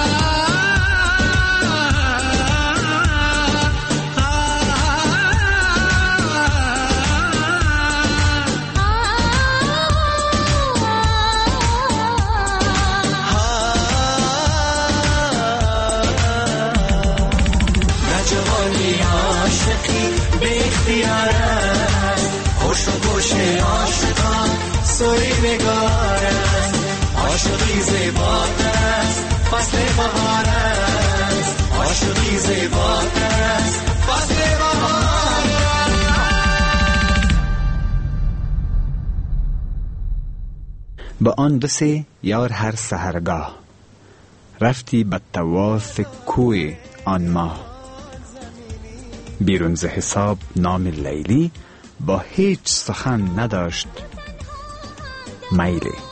[SPEAKER 6] خوش و گوش عاشقان سوی نگار است، عاشقی زیباتر است فصل بهار است، عاشقی زیباتر است فصل بهار است.
[SPEAKER 7] با آن دو سه یار هر سحرگاه، رفتی به طواف کوی آن ماه. بیرون ز حساب نام لیلی، با هیچ سخن نداشت میلی.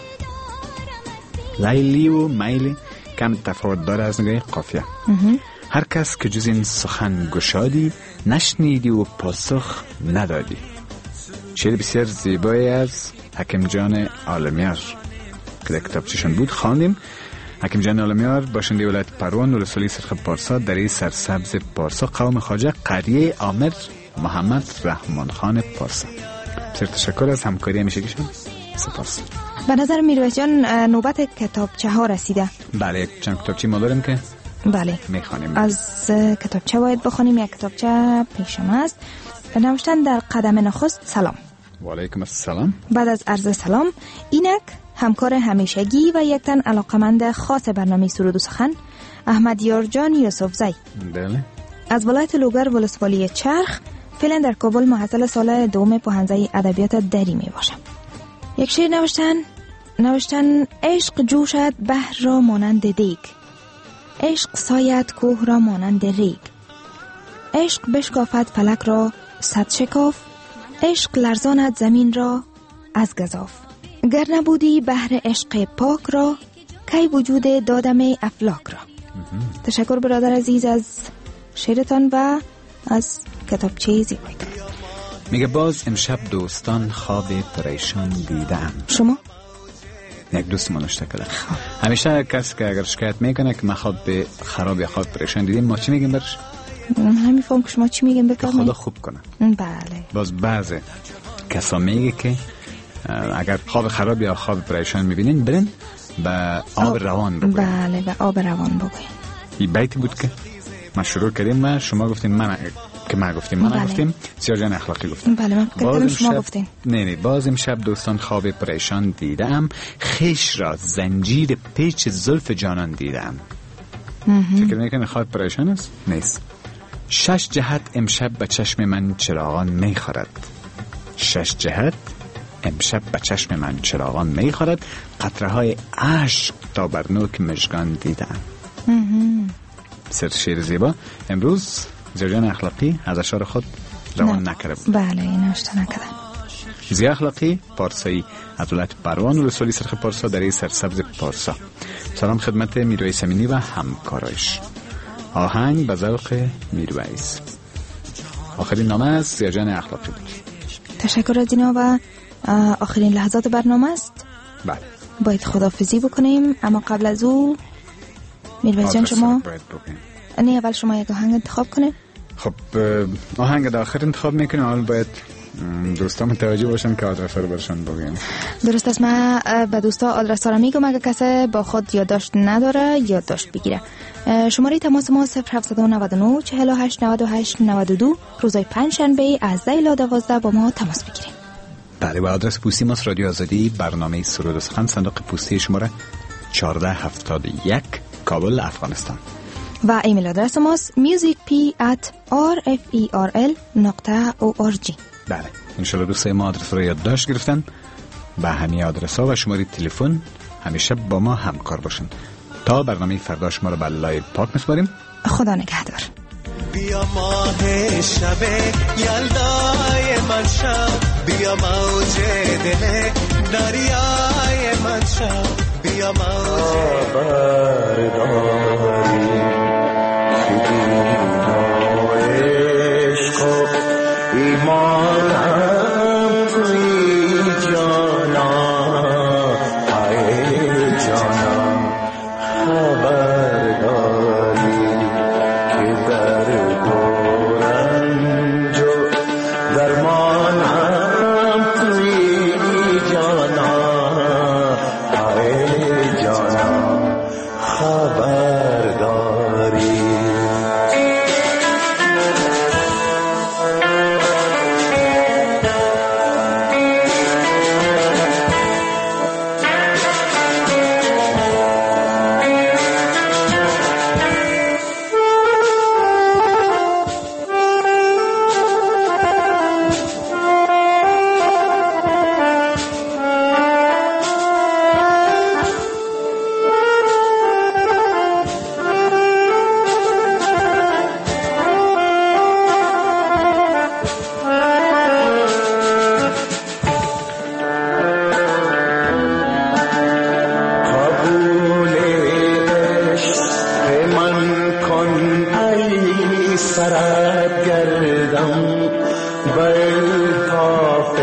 [SPEAKER 7] لیلی و میلی کم تفاوت داره از نگاه قافیه. هر کس که جز این سخن گشادی، نشنیدی و پاسخ ندادی. شعر بسیار زیبایی از حکیم جان عالمیار که در کتابچه‌شون بود خواندیم. حکیم جان عالمیار باشنده ولایت پروان ولسوالی سرخ پارسا در این سرسبز پارسا قوم خواجه قریه عامر محمد رحمان خان پارسا. بسیار تشکر از همکاری همیشگیشون. سپاس.
[SPEAKER 8] به نظر میرویس جان نوبت کتابچه ها رسیده.
[SPEAKER 7] بله چند کتابچه ما داریم که
[SPEAKER 8] بله
[SPEAKER 7] میخوانیم.
[SPEAKER 8] از کتابچه باید بخونیم. یک کتابچه پیشم است به نوشتن در قدم نخست سلام.
[SPEAKER 7] و علیکم السلام.
[SPEAKER 8] بعد از عرض سلام، اینک همکار همیشگی و یک تن علاقمند خاص برنامه سرود و سخن احمد یارجان یوسف زی.
[SPEAKER 7] بله.
[SPEAKER 8] از ولایت لوگر ولسوالی چرخ، فعلا در کابل محصل سال دوم پوهنځی ادبیات دری می باشم. یک شعر نوشتن نوشتن عشق جوشد بحر را مانند دیگ، عشق ساید کوه را مانند ریگ، عشق بشکافد فلک را صد شکاف، عشق لرزاند زمین را از گزاف. گر نبودی بحر عشق پاک را، کی وجود دادم افلاک را. تشکر برادر عزیز از شعرتان و از کتابچه زیبایتان.
[SPEAKER 7] میگه باز امشب دوستان خواب پریشان دیدم.
[SPEAKER 8] شما؟
[SPEAKER 7] یک دوست ما نوشته کرده. همیشه کسی که اگر شکایت میکنه که من خواب خراب یا خواب پریشان دیدیم، ما چی میگیم برش؟
[SPEAKER 8] همین فهم که شما چی میگیم بفرمایید.
[SPEAKER 7] خدا خوب کنه.
[SPEAKER 8] بله.
[SPEAKER 7] باز بعضی کسا میگه که اگر خواب خراب یا خواب پریشان میبینین برین به آب روان بگوین.
[SPEAKER 8] بله به آب روان بگوین.
[SPEAKER 7] این بیتی بود که ما شروع کردیم و شما گفتیم من که ما گفتیم من
[SPEAKER 8] بله.
[SPEAKER 7] گفتیم سیاه جان اخلاقی گفتیم.
[SPEAKER 8] بله من گفتم شما گفتیم.
[SPEAKER 7] نه نه باز امشب دوستان خواب پریشان دیدم، خیش را زنجیر پیچ زلف جانان دیدم. فکر میکنه خواب پریشان است؟ نیست. شش جهت امشب به چشم من چراغان میخورد، شش جهت امشب به چشم من چراغان میخورد، قطره های عشق تا بر نوک مژگان دیدم. سر شعر زیبا. امروز زیرجان اخلاقی از اشعار خود روان نکرده بود.
[SPEAKER 8] بله این نوشته نکردن.
[SPEAKER 7] زیا اخلاقی پارسایی از ولایت پروان ولسوالی سرخ پارسا در این سرسبز پارسا. سلام خدمت میرویس امینی و همکارایش. آهنگ به ذوق میرویس. آخرین نامه از سیاجان اخلاقی بود.
[SPEAKER 8] تشکر از اینا و آخرین لحظات برنامه است.
[SPEAKER 7] بله.
[SPEAKER 8] باید خداحافظی بکنیم، اما قبل از او میرویس جان شما نه اول شما یک آهنگ انتخاب کنه.
[SPEAKER 7] خب آهنگ داخل انتخاب میکنیم، اول باید دوستا متوجه باشن که آدرس رو برشان بگیم.
[SPEAKER 8] درست است، من به دوستا آدرس را میگم، اگه کسی با خود یادداشت نداره یادداشت بگیره. شماره تماس ما صفر هفت نه نه چهل و هشت نود و هشت نود و دو، روزهای پنج شنبه از ده الی دوازده با ما تماس بگیرید.
[SPEAKER 7] بله، و آدرس پستی ما رادیو آزادی، برنامه سرود و سخن، صندوق پستی شماره چهارده هفتاد و یک، کابل، افغانستان.
[SPEAKER 8] و ایمیل آدرس ماست musicp at rferl نقطه org.
[SPEAKER 7] بله، انشالله دوستای ما آدرس رو یادداشت گرفتن. به همین آدرس ها و شماره تلفن همیشه با ما همکار باشن تا برنامه فردا شما رو به لایو پاک میسپاریم.
[SPEAKER 8] خدا نگهدار.
[SPEAKER 6] بیا ماه شب یلدای من شب، بیا موج دل دریای من شب، بیا موج برداری عشق و ایمانم توی جانا، ای جانا خبرداری که در دورنج و درمانم توی جانا، ای جانا خبرداری. سرت گردم بالطاف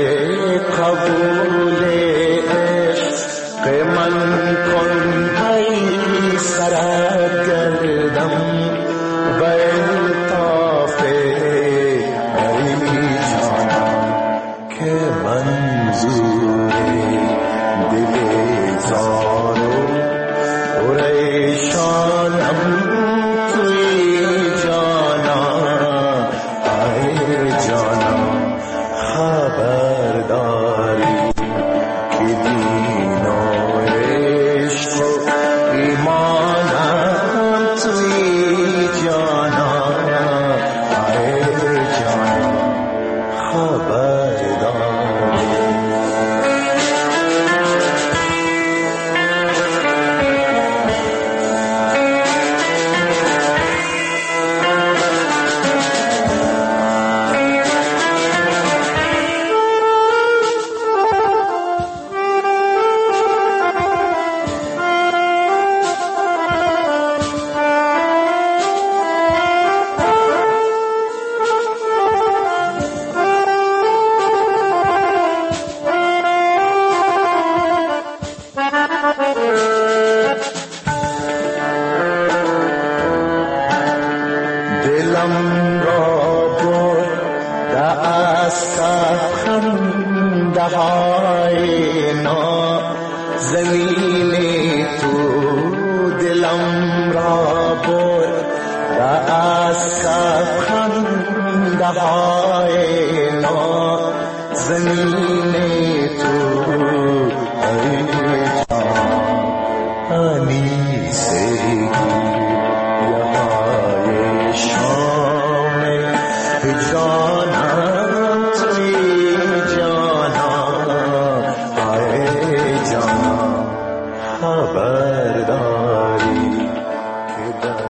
[SPEAKER 6] قبول عشق من کن، ای سرت گردم بالطاف ای جانم که منظور دل زار و پریشانم توی خبرداری که دین و عشق و ایمانم توی جانا، ای جانا خبرداری. دلم را برد از خنده های نازنین تو، دلم را برد از خنده های نازنین